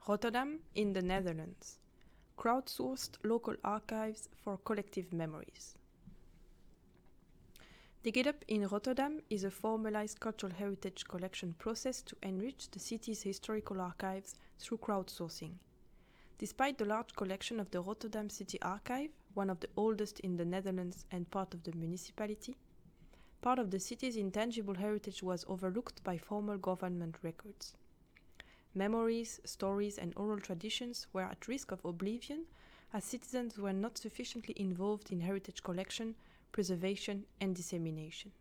Rotterdam in the Netherlands. Crowdsourced local archives for collective memories. DigitUp in Rotterdam is a formalized cultural heritage collection process to enrich the city's historical archives through crowdsourcing. Despite the large collection of the Rotterdam City Archive, one of the oldest in the Netherlands and part of the municipality, part of the city's intangible heritage was overlooked by formal government records. Memories, stories, and oral traditions were at risk of oblivion as citizens were not sufficiently involved in heritage collection, preservation, and dissemination.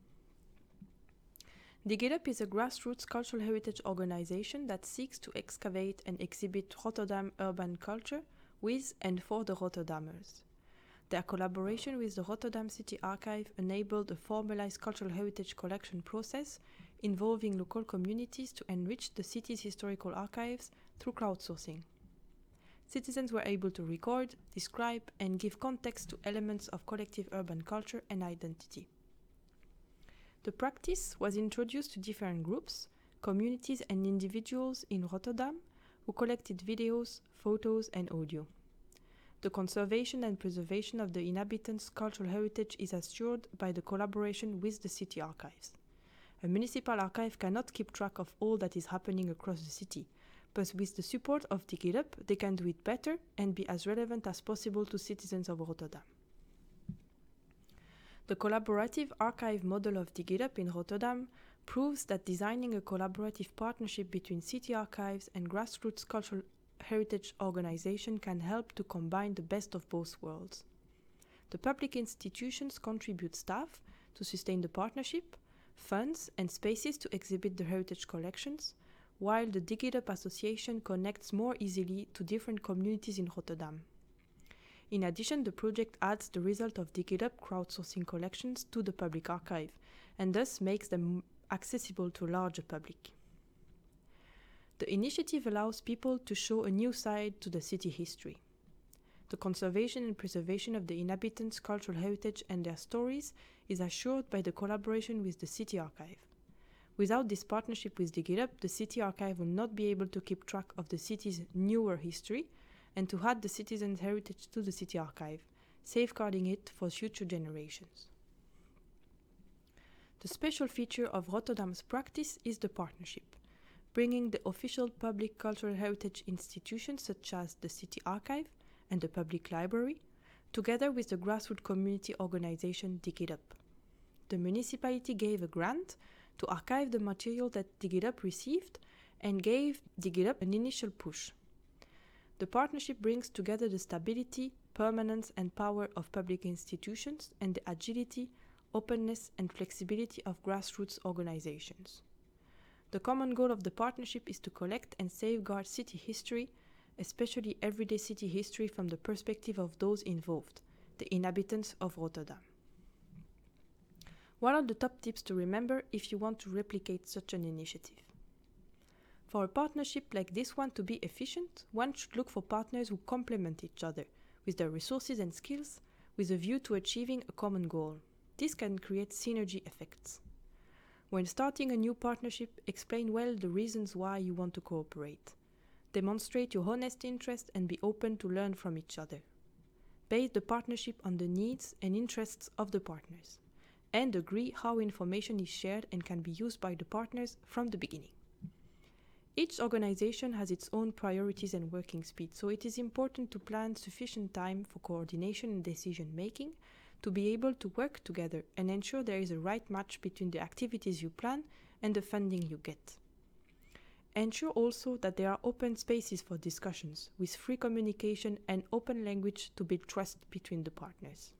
DigitUp is a grassroots cultural heritage organization that seeks to excavate and exhibit Rotterdam urban culture with and for the Rotterdammers. Their collaboration with the Rotterdam City Archive enabled a formalized cultural heritage collection process involving local communities to enrich the city's historical archives through crowdsourcing. Citizens were able to record, describe, and give context to elements of collective urban culture and identity. The practice was introduced to different groups, communities, and individuals in Rotterdam who collected videos, photos, and audio. The conservation and preservation of the inhabitants' cultural heritage is assured by the collaboration with the city archives. A municipal archive cannot keep track of all that is happening across the city, but with the support of DigitUp, they can do it better and be as relevant as possible to citizens of Rotterdam. The collaborative archive model of DigitUp in Rotterdam proves that designing a collaborative partnership between city archives and grassroots cultural heritage organization can help to combine the best of both worlds. The public institutions contribute staff to sustain the partnership, funds, and spaces to exhibit the heritage collections, while the DigitUp Association connects more easily to different communities in Rotterdam. In addition, the project adds the result of DigitUp crowdsourcing collections to the public archive, and thus makes them accessible to a larger public. The initiative allows people to show a new side to the city history. The conservation and preservation of the inhabitants' cultural heritage and their stories is assured by the collaboration with the City Archive. Without this partnership with DigitUp, the City Archive will not be able to keep track of the city's newer history and to add the citizens' heritage to the City Archive, safeguarding it for future generations. The special feature of Rotterdam's practice is the partnership, bringing the official public cultural heritage institutions such as the City Archive and the Public Library, together with the grassroots community organization DigitUp. The municipality gave a grant to archive the material that DigitUp received and gave DigitUp an initial push. The partnership brings together the stability, permanence, and power of public institutions and the agility, openness, and flexibility of grassroots organizations. The common goal of the partnership is to collect and safeguard city history, especially everyday city history from the perspective of those involved, the inhabitants of Rotterdam. What are the top tips to remember if you want to replicate such an initiative? For a partnership like this one to be efficient, one should look for partners who complement each other with their resources and skills with a view to achieving a common goal. This can create synergy effects. When starting a new partnership, explain well the reasons why you want to cooperate. Demonstrate your honest interest and be open to learn from each other. Base the partnership on the needs and interests of the partners, and agree how information is shared and can be used by the partners from the beginning. Each organization has its own priorities and working speed, so it is important to plan sufficient time for coordination and decision making to be able to work together and ensure there is a right match between the activities you plan and the funding you get. Ensure also that there are open spaces for discussions with free communication and open language to build trust between the partners.